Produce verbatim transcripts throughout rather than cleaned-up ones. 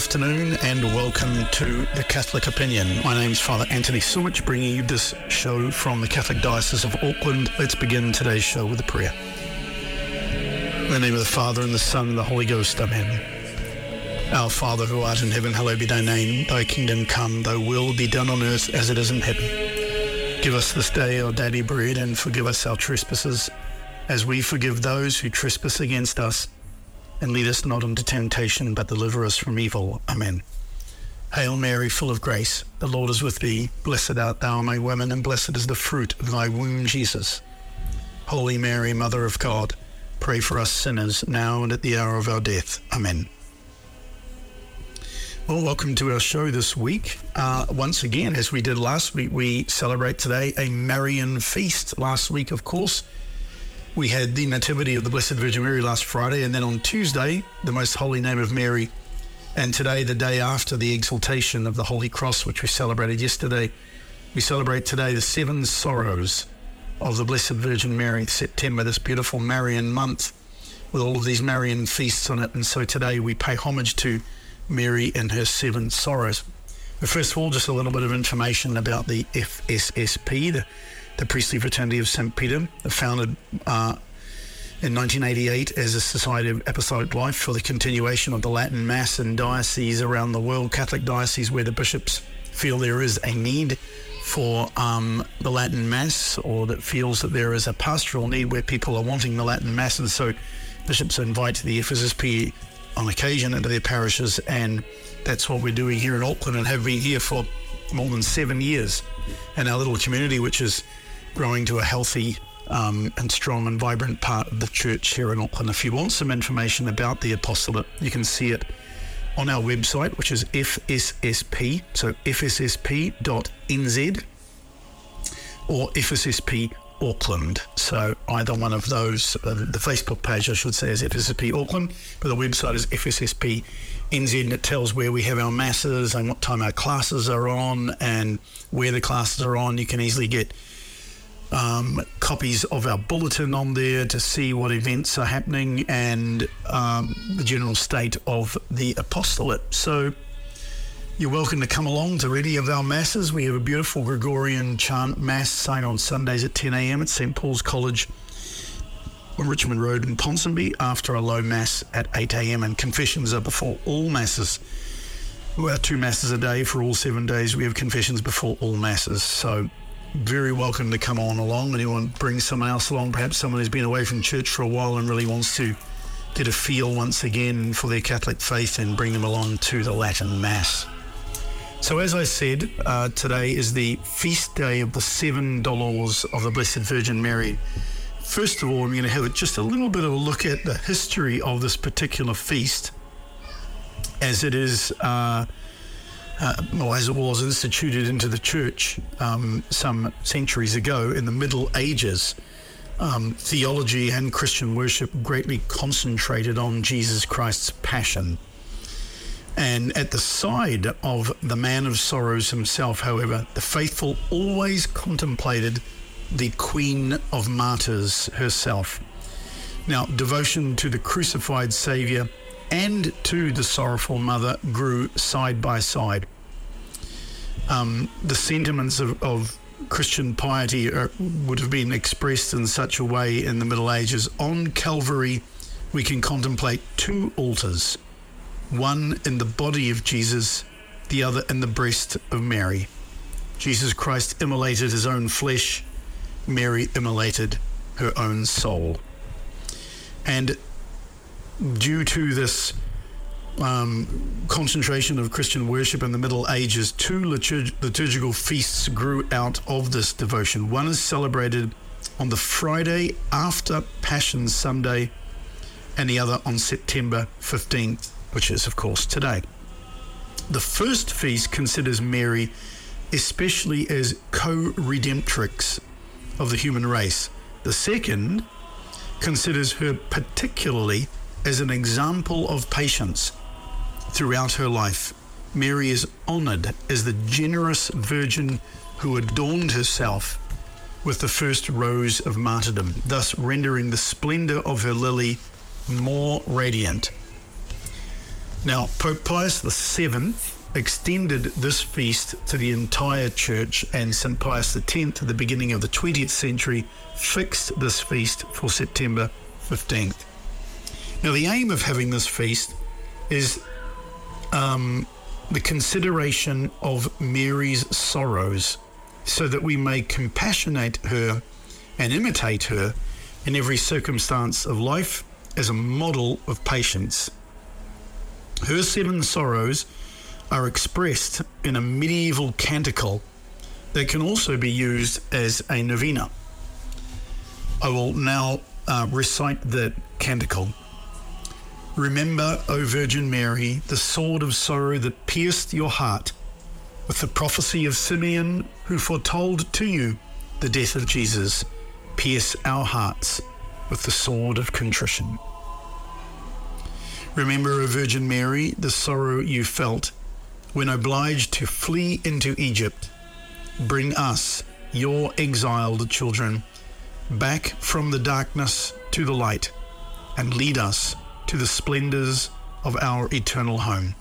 afternoon and welcome to The Catholic Opinion. My name's Father Anthony Sumich, bringing you this show from the Catholic Diocese of Auckland. Let's begin today's show with a prayer. In the name of the Father, and the Son, and the Holy Ghost, Amen. Our Father who art in heaven, hallowed be thy name. Thy kingdom come, thy will be done on earth as it is in heaven. Give us this day our daily bread, and forgive us our trespasses, as we forgive those who trespass against us. And lead us not into temptation, but deliver us from evil. Amen. Hail Mary, full of grace, the Lord is with thee. Blessed art thou among women, and blessed is the fruit of thy womb, Jesus. Holy Mary, Mother of God, pray for us sinners, now and at the hour of our death. Amen. Well, welcome to our show this week. Uh, once again, as we did last week, we celebrate today a Marian feast. Last week, of course, we had the Nativity of the Blessed Virgin Mary last Friday, and then on Tuesday, the Most Holy Name of Mary, and today, the day after the exaltation of the Holy Cross, which we celebrated yesterday. We celebrate today the seven sorrows of the Blessed Virgin Mary, September, this beautiful Marian month, with all of these Marian feasts on it. And so today we pay homage to Mary and her seven sorrows. But first of all, just a little bit of information about the F S S P, the the Priestly Fraternity of Saint Peter, founded uh, in nineteen eighty-eight as a Society of Apostolic Life for the continuation of the Latin Mass in dioceses around the world, Catholic dioceses where the bishops feel there is a need for um, the Latin Mass, or that feels that there is a pastoral need where people are wanting the Latin Mass, and so bishops invite the F S S P on occasion into their parishes, and that's what we're doing here in Auckland and have been here for more than seven years. And our little community, which is growing to a healthy um, and strong and vibrant part of the church here in Auckland. If you want some information about the apostolate, you can see it on our website, which is F S S P, so f s s p dot n z or F S S P Auckland. So either one of those, uh, the Facebook page, I should say, is F S S P Auckland, but the website is F S S P N Z, and it tells where we have our masses and what time our classes are on and where the classes are on. You can easily get um, copies of our bulletin on there to see what events are happening and um, the general state of the apostolate. So you're welcome to come along to any of our masses. We have a beautiful Gregorian chant mass sign on Sundays at ten a.m. at Saint Paul's College on Richmond Road in Ponsonby, after a low mass at eight a.m. and confessions are before all masses. We have two masses a day for all seven days. We have confessions before all masses. So very welcome to come on along. Anyone bring someone else along, perhaps someone who's been away from church for a while and really wants to get a feel once again for their Catholic faith, and bring them along to the Latin Mass. So as I said, uh, today is the feast day of the seven Dolors of the Blessed Virgin Mary. First of all, I'm going to have just a little bit of a look at the history of this particular feast, as it is, uh, uh, well, as it was instituted into the church um, some centuries ago in the Middle Ages. Um, theology and Christian worship greatly concentrated on Jesus Christ's passion. And at the side of the man of sorrows himself, however, the faithful always contemplated the Queen of Martyrs herself. Now, devotion to the crucified Saviour and to the sorrowful mother grew side by side. Um, the sentiments of, of Christian piety are, would have been expressed in such a way in the Middle Ages. On Calvary, we can contemplate two altars, one in the body of Jesus, the other in the breast of Mary. Jesus Christ immolated his own flesh, Mary immolated her own soul. And due to this um, concentration of Christian worship in the Middle Ages, two liturg- liturgical feasts grew out of this devotion. One is celebrated on the Friday after Passion Sunday, and the other on September fifteenth, which is, of course, today. The first feast considers Mary especially as co-redemptrix of the human race. The second considers her particularly as an example of patience throughout her life. Mary is honoured as the generous virgin who adorned herself with the first rose of martyrdom, thus rendering the splendour of her lily more radiant. Now, Pope Pius the Seventh extended this feast to the entire church, and Saint Pius the Tenth, at the beginning of the twentieth century, fixed this feast for September fifteenth. Now, the aim of having this feast is um, the consideration of Mary's sorrows, so that we may compassionate her and imitate her in every circumstance of life as a model of patience. Her seven sorrows are expressed in a medieval canticle that can also be used as a novena. I will now uh, recite the canticle. Remember, O Virgin Mary, the sword of sorrow that pierced your heart with the prophecy of Simeon, who foretold to you the death of Jesus. Pierce our hearts with the sword of contrition. Remember, O Virgin Mary, the sorrow you felt when obliged to flee into Egypt. Bring us, your exiled children, back from the darkness to the light, and lead us to the splendors of our eternal home.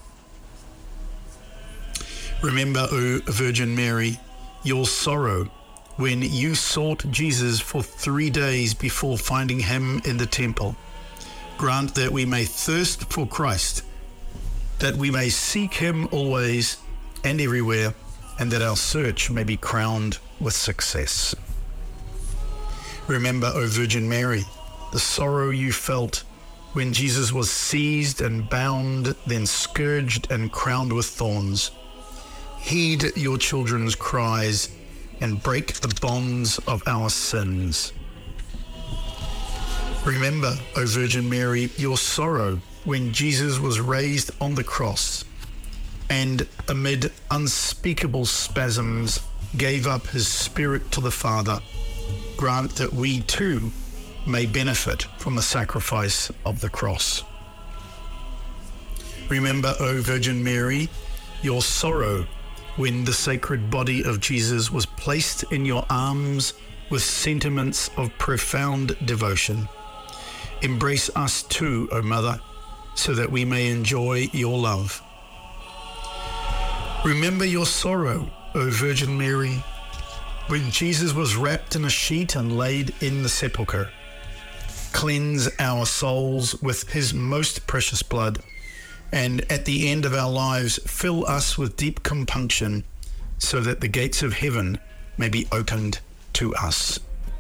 Remember, O Virgin Mary, your sorrow when you sought Jesus for three days before finding him in the temple. Grant that we may thirst for Christ, that we may seek him always and everywhere, and that our search may be crowned with success. Remember, O Virgin Mary, the sorrow you felt when Jesus was seized and bound, then scourged and crowned with thorns. Heed your children's cries and break the bonds of our sins. Remember, O Virgin Mary, your sorrow when Jesus was raised on the cross and amid unspeakable spasms gave up his spirit to the Father. Grant that we too may benefit from the sacrifice of the cross. Remember, O Virgin Mary, your sorrow when the sacred body of Jesus was placed in your arms with sentiments of profound devotion. Embrace us too, O Mother, so that we may enjoy your love. Remember your sorrow, O Virgin Mary, when Jesus was wrapped in a sheet and laid in the sepulchre. Cleanse our souls with his most precious blood, and at the end of our lives fill us with deep compunction, so that the gates of heaven may be opened to us.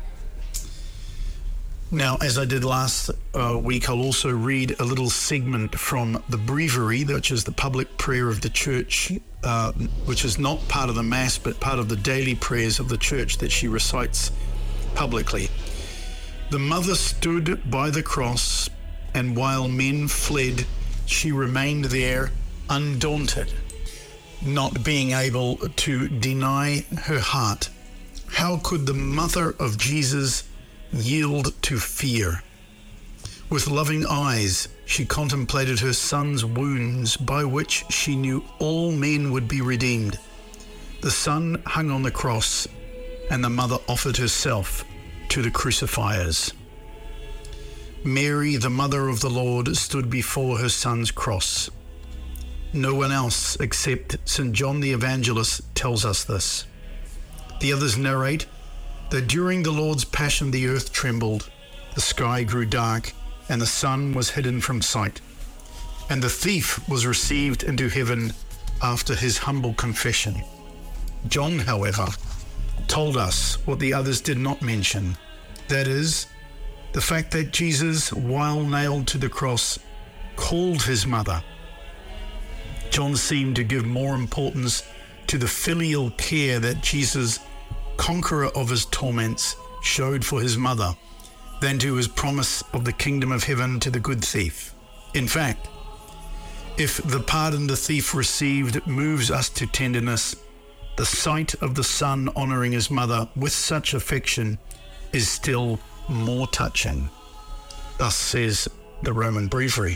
Now, as I did last uh, week, I'll also read a little segment from the Breviary, which is the public prayer of the church, uh, which is not part of the Mass, but part of the daily prayers of the church that she recites publicly. The mother stood by the cross, and while men fled, she remained there undaunted, not being able to deny her heart. How could the mother of Jesus yield to fear? With loving eyes, she contemplated her son's wounds, by which she knew all men would be redeemed. The son hung on the cross, and the mother offered herself to the crucifiers. Mary, the mother of the Lord, stood before her son's cross. No one else except Saint John the Evangelist tells us this. The others narrate that during the Lord's passion the earth trembled, the sky grew dark, and the sun was hidden from sight, and the thief was received into heaven after his humble confession. John, however, told us what the others did not mention, that is, the fact that Jesus, while nailed to the cross, called his mother. John seemed to give more importance to the filial care that Jesus, conqueror of his torments, showed for his mother than to his promise of the kingdom of heaven to the good thief. In fact, if the pardon the thief received moves us to tenderness, the sight of the son honoring his mother with such affection is still more touching. Thus says the Roman Breviary.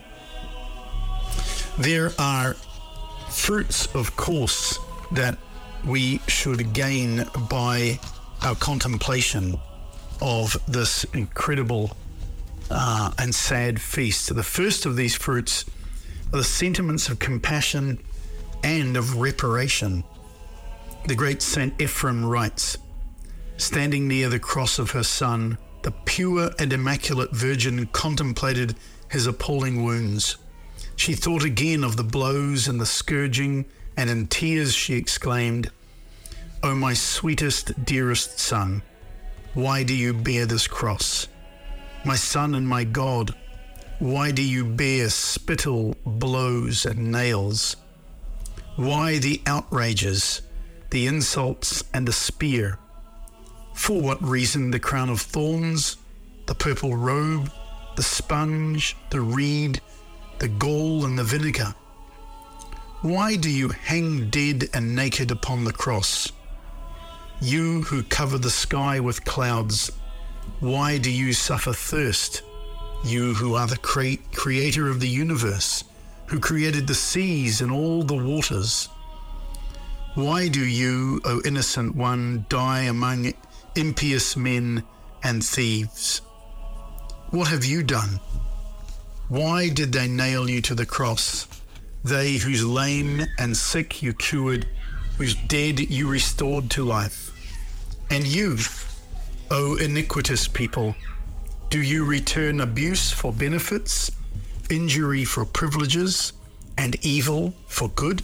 There are fruits, of course, that we should gain by our contemplation of this incredible uh, and sad feast. The first of these fruits the sentiments of compassion and of reparation. The great Saint Ephrem writes, standing near the cross of her Son, the pure and immaculate Virgin contemplated his appalling wounds. She thought again of the blows and the scourging, and in tears she exclaimed, "O my sweetest, dearest Son, why do you bear this cross? My Son and my God, why do you bear spittle, blows, and nails? Why the outrages, the insults, and the spear? For what reason the crown of thorns, the purple robe, the sponge, the reed, the gall, and the vinegar? Why do you hang dead and naked upon the cross? You who cover the sky with clouds, why do you suffer thirst? You who are the cre- creator of the universe, who created the seas and all the waters. Why do you, O innocent one, die among impious men and thieves? What have you done? Why did they nail you to the cross? They whose lame and sick you cured, whose dead you restored to life. And you, O iniquitous people, do you return abuse for benefits, injury for privileges, and evil for good?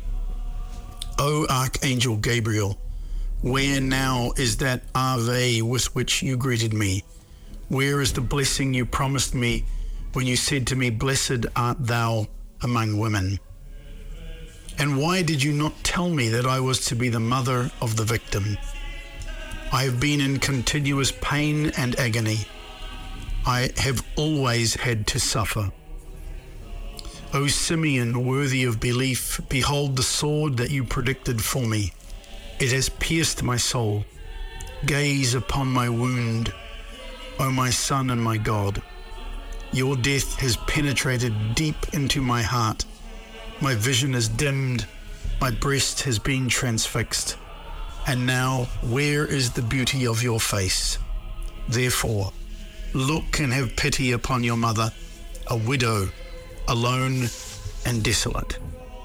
O Archangel Gabriel, where now is that Ave with which you greeted me? Where is the blessing you promised me when you said to me, "Blessed art thou among women"? And why did you not tell me that I was to be the mother of the victim? I have been in continuous pain and agony. I have always had to suffer. O Simeon, worthy of belief, behold the sword that you predicted for me. It has pierced my soul. Gaze upon my wound, O my Son and my God. Your death has penetrated deep into my heart. My vision is dimmed. My breast has been transfixed. And now, where is the beauty of your face? Therefore, look and have pity upon your mother, a widow, alone and desolate.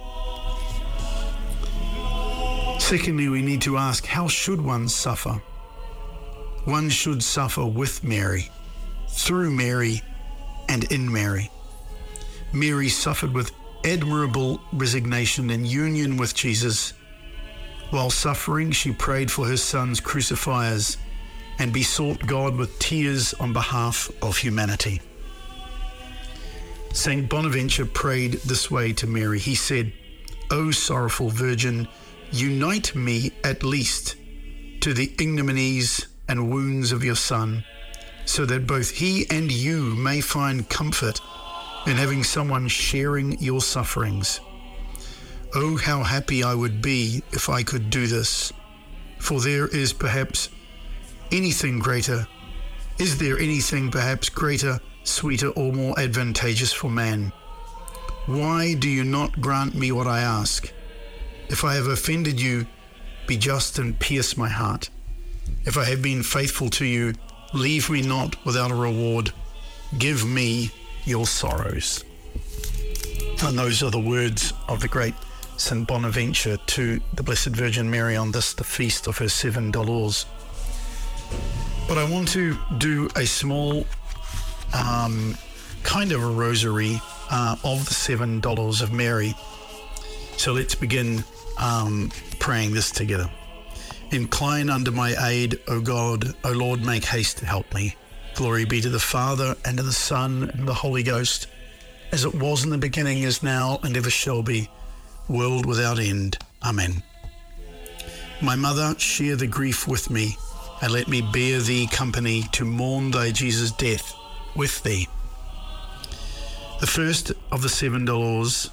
Secondly, we need to ask, how should one suffer? One should suffer with Mary, through Mary, and in Mary. Mary suffered with admirable resignation and union with Jesus. While suffering, she prayed for her son's crucifiers and besought God with tears on behalf of humanity. Saint Bonaventure prayed this way to Mary. He said, "O sorrowful Virgin, unite me at least to the ignominies and wounds of your Son, so that both he and you may find comfort in having someone sharing your sufferings. Oh, how happy I would be if I could do this, for there is perhaps anything greater. Is there anything perhaps greater, sweeter, or more advantageous for man? Why do you not grant me what I ask? If I have offended you, be just and pierce my heart. If I have been faithful to you, leave me not without a reward. Give me your sorrows." And those are the words of the great Saint Bonaventure to the Blessed Virgin Mary on this, the feast of her seven Dolors. But I want to do a small um, kind of a rosary uh, of the seven Dolors of Mary. So let's begin um, praying this together. Incline under my aid, O God, O Lord, make haste to help me. Glory be to the Father, and to the Son, and to the Holy Ghost, as it was in the beginning, is now, and ever shall be, world without end. Amen. My mother, share the grief with me, and let me bear thee company to mourn thy Jesus' death with thee. The first of the seven Dolors.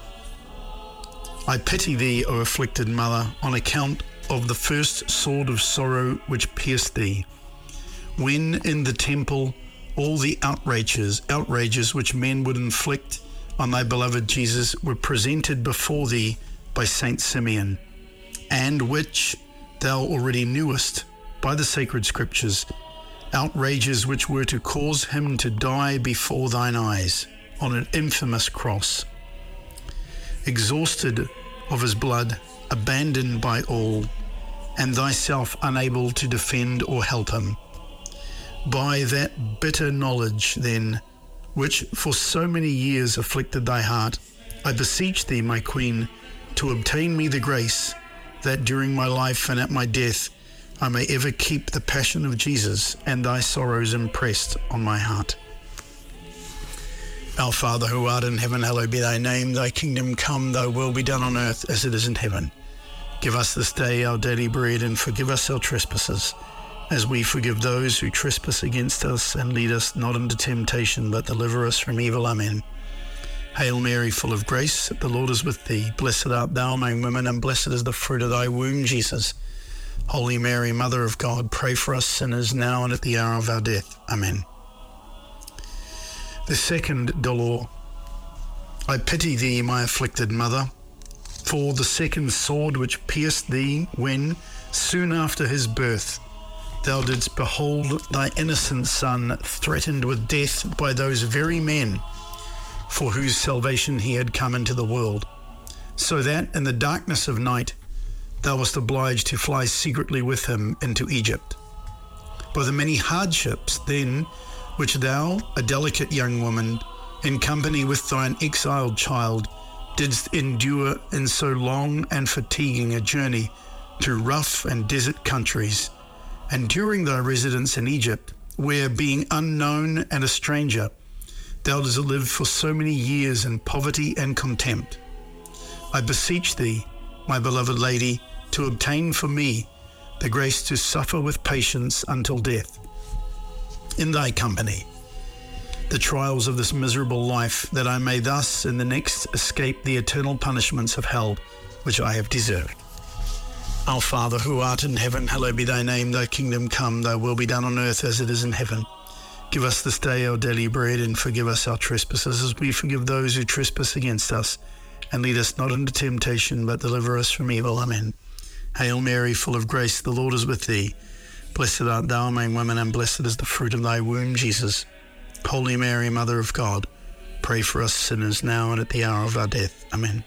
I pity thee, O afflicted mother, on account of the first sword of sorrow which pierced thee, when in the temple all the outrages, outrages which men would inflict on thy beloved Jesus were presented before thee by Saint Simeon, and which thou already knewest by the sacred scriptures, outrages which were to cause him to die before thine eyes on an infamous cross, exhausted of his blood, abandoned by all, and thyself unable to defend or help him. By that bitter knowledge, then, which for so many years afflicted thy heart, I beseech thee, my Queen, to obtain me the grace that during my life and at my death I may ever keep the passion of Jesus and thy sorrows impressed on my heart. Our Father who art in heaven, hallowed be thy name. Thy kingdom come, thy will be done on earth as it is in heaven. Give us this day our daily bread, and forgive us our trespasses, as we forgive those who trespass against us. And lead us not into temptation, but deliver us from evil. Amen. Hail Mary, full of grace, the Lord is with thee. Blessed art thou among women, and blessed is the fruit of thy womb, Jesus. Holy Mary, Mother of God, pray for us sinners now and at the hour of our death. Amen. The second dolor. I pity thee, my afflicted mother, for the second sword which pierced thee when, soon after his birth, thou didst behold thy innocent son threatened with death by those very men for whose salvation he had come into the world, so that in the darkness of night thou wast obliged to fly secretly with him into Egypt. By the many hardships, then, which thou, a delicate young woman, in company with thine exiled child, didst endure in so long and fatiguing a journey through rough and desert countries, and during thy residence in Egypt, where, being unknown and a stranger, thou didst live for so many years in poverty and contempt, I beseech thee, my beloved lady, to obtain for me the grace to suffer with patience until death, in thy company, the trials of this miserable life, that I may thus in the next escape the eternal punishments of hell which I have deserved. Our Father who art in heaven, hallowed be thy name. Thy kingdom come, thy will be done on earth as it is in heaven. Give us this day our daily bread, and forgive us our trespasses as we forgive those who trespass against us. And lead us not into temptation, but deliver us from evil. Amen. Hail Mary, full of grace, the Lord is with thee. Blessed art thou among women, and blessed is the fruit of thy womb, Jesus. Holy Mary, Mother of God, pray for us sinners now and at the hour of our death. Amen.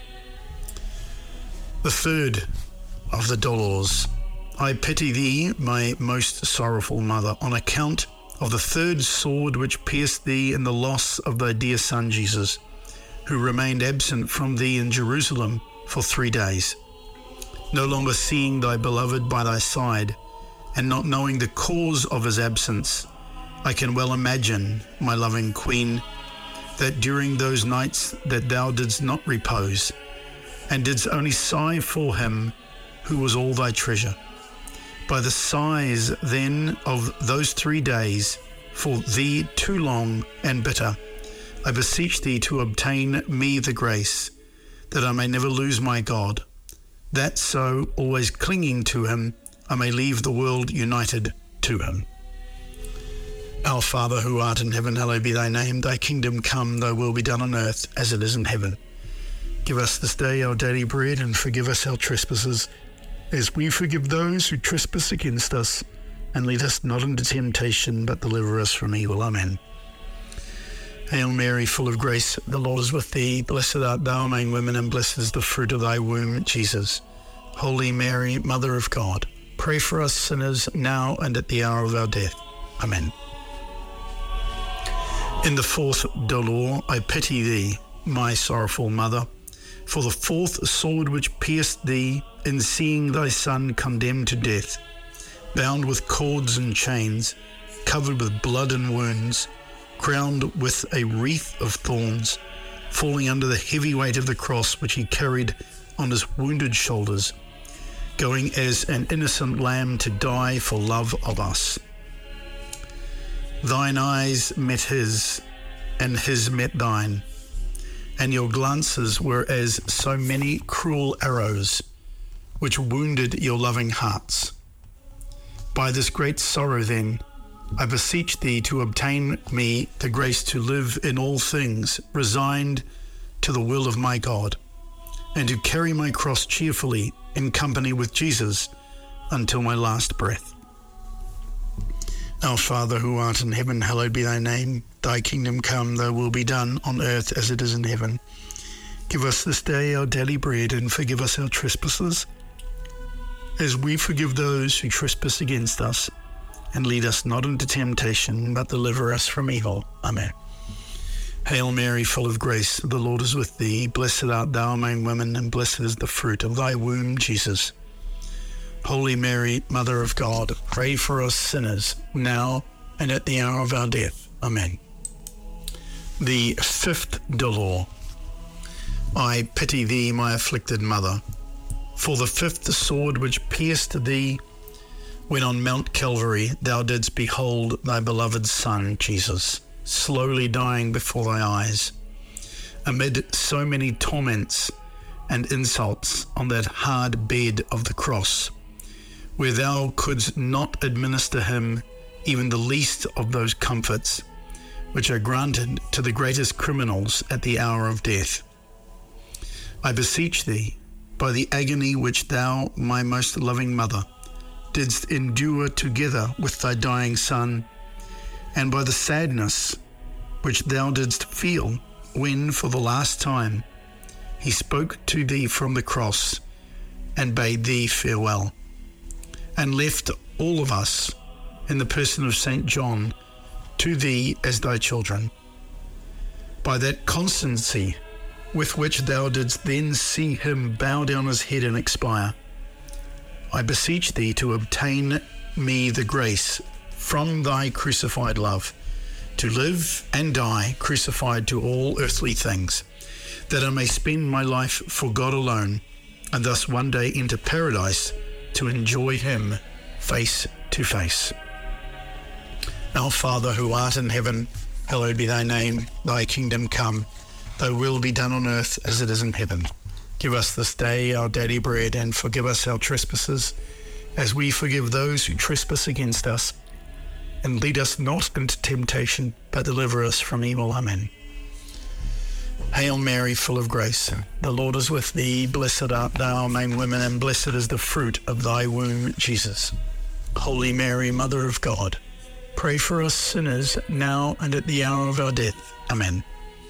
The third of the dolors. I pity thee, my most sorrowful mother, on account of the third sword which pierced thee in the loss of thy dear son Jesus, who remained absent from thee in Jerusalem for three days, no longer seeing thy beloved by thy side, and not knowing the cause of his absence. I can well imagine, my loving Queen, that during those nights that thou didst not repose, and didst only sigh for him who was all thy treasure. By the sighs then of those three days, for thee too long and bitter, I beseech thee to obtain me the grace, that I may never lose my God, that so, always clinging to him, I may leave the world united to him. Our Father who art in heaven, hallowed be thy name. Thy kingdom come, thy will be done on earth as it is in heaven. Give us this day our daily bread, and forgive us our trespasses, as we forgive those who trespass against us. And lead us not into temptation, but deliver us from evil. Amen. Hail Mary, full of grace, the Lord is with thee. Blessed art thou among women, and blessed is the fruit of thy womb, Jesus. Holy Mary, Mother of God, pray for us sinners now and at the hour of our death. Amen. In the fourth dolor, I pity thee, my sorrowful mother, for the fourth sword which pierced thee in seeing thy son condemned to death, bound with cords and chains, covered with blood and wounds, crowned with a wreath of thorns, falling under the heavy weight of the cross which he carried on his wounded shoulders, going as an innocent lamb to die for love of us. Thine eyes met his, and his met thine, and your glances were as so many cruel arrows, which wounded your loving hearts. By this great sorrow, then, I beseech thee to obtain me the grace to live in all things resigned to the will of my God, and to carry my cross cheerfully in company with Jesus until my last breath. Our Father who art in heaven, hallowed be thy name. Thy kingdom come, thy will be done on earth as it is in heaven. Give us this day our daily bread, and forgive us our trespasses, as we forgive those who trespass against us. And lead us not into temptation, but deliver us from evil. Amen. Hail Mary, full of grace, the Lord is with thee. Blessed art thou among women, and blessed is the fruit of thy womb, Jesus. Holy Mary, Mother of God, pray for us sinners, now and at the hour of our death. Amen. The fifth dolor. I pity thee, my afflicted mother, for the fifth sword which pierced thee when on Mount Calvary thou didst behold thy beloved Son, Jesus, slowly dying before thy eyes, amid so many torments and insults on that hard bed of the cross, where thou couldst not administer him even the least of those comforts which are granted to the greatest criminals at the hour of death. I beseech thee, by the agony which thou, my most loving mother, didst endure together with thy dying Son, and by the sadness which thou didst feel when, for the last time, he spoke to thee from the cross and bade thee farewell, and left all of us, in the person of Saint John, to thee as thy children. By that constancy with which thou didst then see him bow down his head and expire, I beseech thee to obtain me the grace from thy crucified love, to live and die crucified to all earthly things, that I may spend my life for God alone, and thus one day enter paradise to enjoy him face to face. Our Father, who art in heaven, hallowed be thy name. Thy kingdom come. Thy will be done on earth as it is in heaven. Give us this day our daily bread, and forgive us our trespasses, as we forgive those who trespass against us. And lead us not into temptation, but deliver us from evil. Amen. Hail Mary, full of grace, the Lord is with thee. Blessed art thou among women, and blessed is the fruit of thy womb, Jesus. Holy Mary, Mother of God, pray for us sinners, now and at the hour of our death. Amen.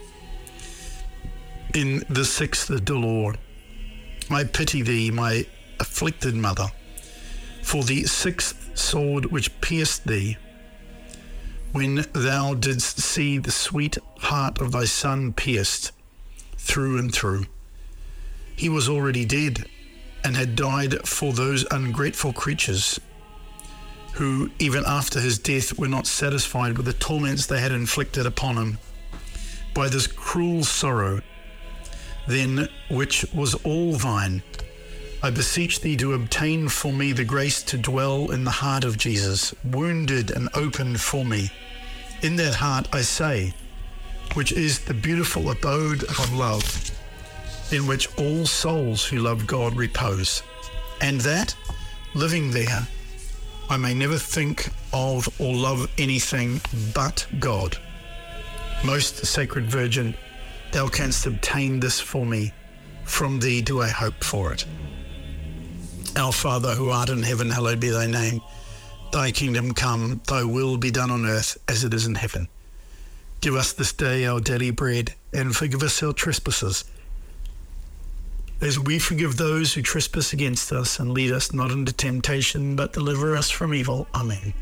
In the sixth dolor, I pity thee, my afflicted mother, for the sixth sword which pierced thee, when thou didst see the sweet heart of thy Son pierced through and through. He was already dead, and had died for those ungrateful creatures who, even after his death, were not satisfied with the torments they had inflicted upon him. By this cruel sorrow, then, which was all thine, I beseech thee to obtain for me the grace to dwell in the heart of Jesus, wounded and opened for me. In that heart, I say, which is the beautiful abode of love, in which all souls who love God repose, and that, living there, I may never think of or love anything but God. Most Sacred Virgin, thou canst obtain this for me. From thee do I hope for it. Our Father, who art in heaven, hallowed be thy name. Thy kingdom come, thy will be done on earth as it is in heaven. Give us this day our daily bread, and forgive us our trespasses, as we forgive those who trespass against us, and lead us not into temptation, but deliver us from evil. Amen.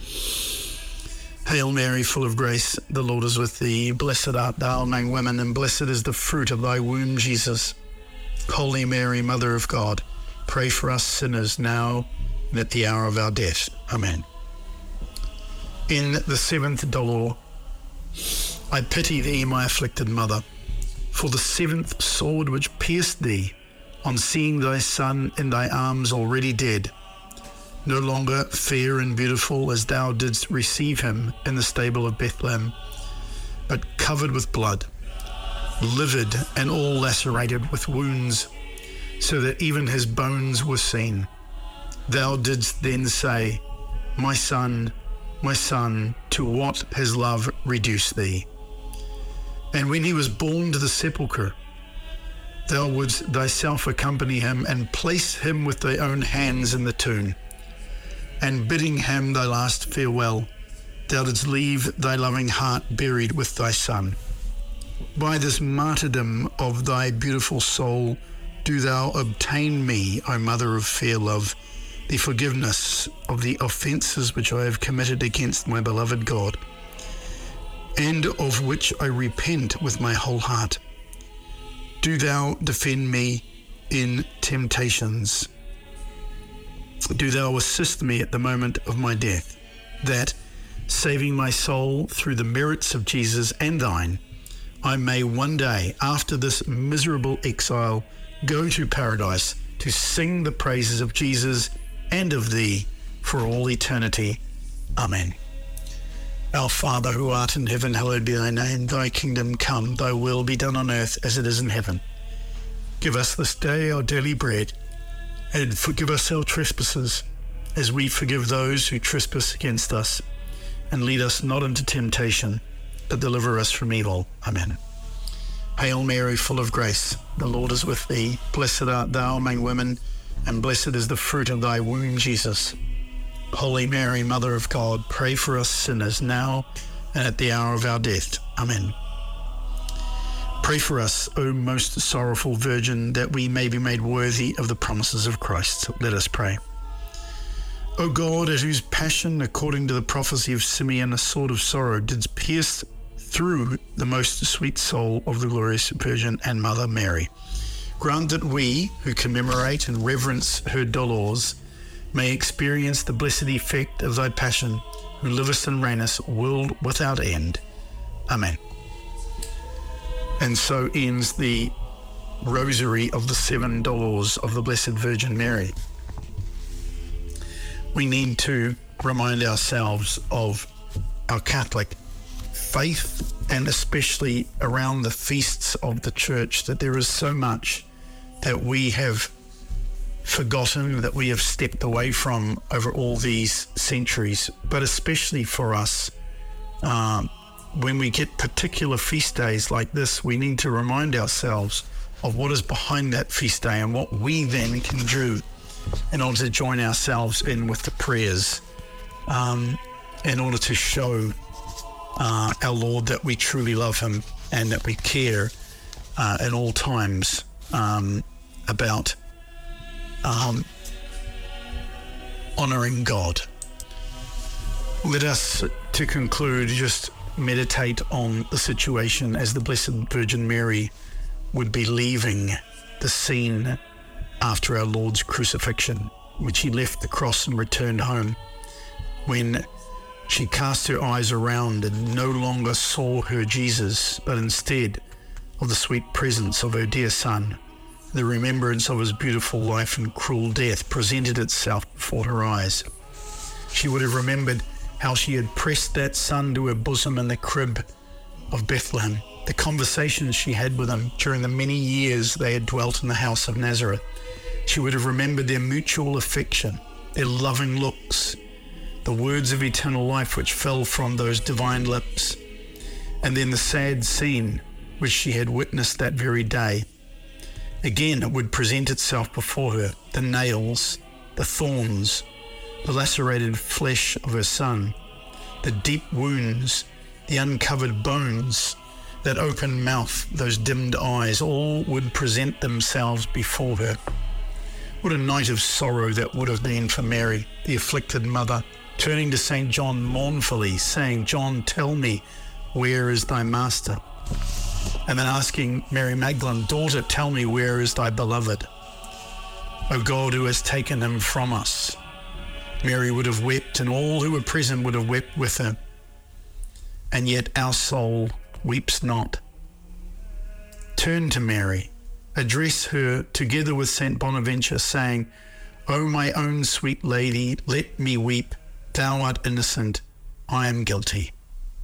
Hail Mary, full of grace, the Lord is with thee. Blessed art thou among women, and blessed is the fruit of thy womb, Jesus. Holy Mary, Mother of God, pray for us sinners, now and at the hour of our death. Amen. In the seventh dolor, I pity thee, my afflicted mother, for the seventh sword which pierced thee on seeing thy Son in thy arms already dead, no longer fair and beautiful as thou didst receive him in the stable of Bethlehem, but covered with blood, livid and all lacerated with wounds, so that even his bones were seen. Thou didst then say, My son, my son, to what has love reduced thee? And when he was borne to the sepulchre, thou wouldst thyself accompany him and place him with thy own hands in the tomb. And bidding him thy last farewell, thou didst leave thy loving heart buried with thy Son. By this martyrdom of thy beautiful soul, do thou obtain me, O Mother of fair love, the forgiveness of the offences which I have committed against my beloved God, and of which I repent with my whole heart. Do thou defend me in temptations. Do thou assist me at the moment of my death, that, saving my soul through the merits of Jesus and thine, I may one day, after this miserable exile, go to paradise to sing the praises of Jesus and of thee for all eternity. Amen. Our Father, who art in heaven, hallowed be thy name. Thy kingdom come, thy will be done on earth as it is in heaven. Give us this day our daily bread, and forgive us our trespasses, as we forgive those who trespass against us. And lead us not into temptation, but deliver us from evil. Amen. Hail Mary, full of grace, the Lord is with thee. Blessed art thou among women, and blessed is the fruit of thy womb, Jesus. Holy Mary, Mother of God, pray for us sinners now and at the hour of our death. Amen. Pray for us, O most sorrowful Virgin, that we may be made worthy of the promises of Christ. Let us pray. O God, at whose passion, according to the prophecy of Simeon, a sword of sorrow didst pierce through the most sweet soul of the glorious Virgin and Mother Mary, grant that we, who commemorate and reverence her dolors, may experience the blessed effect of thy passion, who livest and reignest world without end. Amen. And so ends the Rosary of the Seven Dolors of the Blessed Virgin Mary. We need to remind ourselves of our Catholic faith, and especially around the feasts of the Church, that there is so much that we have forgotten, that we have stepped away from over all these centuries. But especially for us, um, when we get particular feast days like this, we need to remind ourselves of what is behind that feast day and what we then can do in order to join ourselves in with the prayers, um, in order to show uh, our Lord that we truly love him and that we care uh, at all times um, about Um, honouring God. Let us, to conclude, just meditate on the situation as the Blessed Virgin Mary would be leaving the scene after our Lord's crucifixion, when she left the cross and returned home, when she cast her eyes around and no longer saw her Jesus, but instead of the sweet presence of her dear Son. The remembrance of his beautiful life and cruel death presented itself before her eyes. She would have remembered how she had pressed that son to her bosom in the crib of Bethlehem, the conversations she had with him during the many years they had dwelt in the house of Nazareth. She would have remembered their mutual affection, their loving looks, the words of eternal life which fell from those divine lips, and then the sad scene which she had witnessed that very day. Again, it would present itself before her, the nails, the thorns, the lacerated flesh of her son, the deep wounds, the uncovered bones, that open mouth, those dimmed eyes, all would present themselves before her. What a night of sorrow that would have been for Mary, the afflicted mother, turning to Saint John mournfully, saying, "John, tell me, where is thy master?" And then asking Mary Magdalene, "Daughter, tell me, where is thy beloved? O God, who has taken him from us." Mary would have wept, and all who were present would have wept with her. And yet our soul weeps not. Turn to Mary, address her together with Saint Bonaventure, saying, "O my own sweet lady, let me weep. Thou art innocent, I am guilty."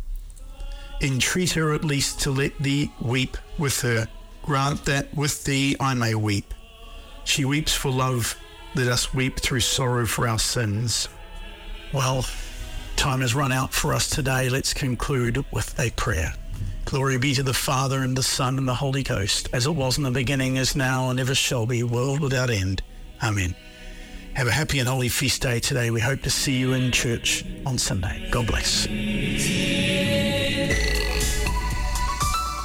Entreat her at least to let thee weep with her. Grant that with thee I may weep. She weeps for love. Let us weep through sorrow for our sins. Well, time has run out for us today. Let's conclude with a prayer. Glory be to the Father, and the Son, and the Holy Ghost, as it was in the beginning, is now, and ever shall be, world without end. Amen. Have a happy and holy feast day today. We hope to see you in church on Sunday. God bless.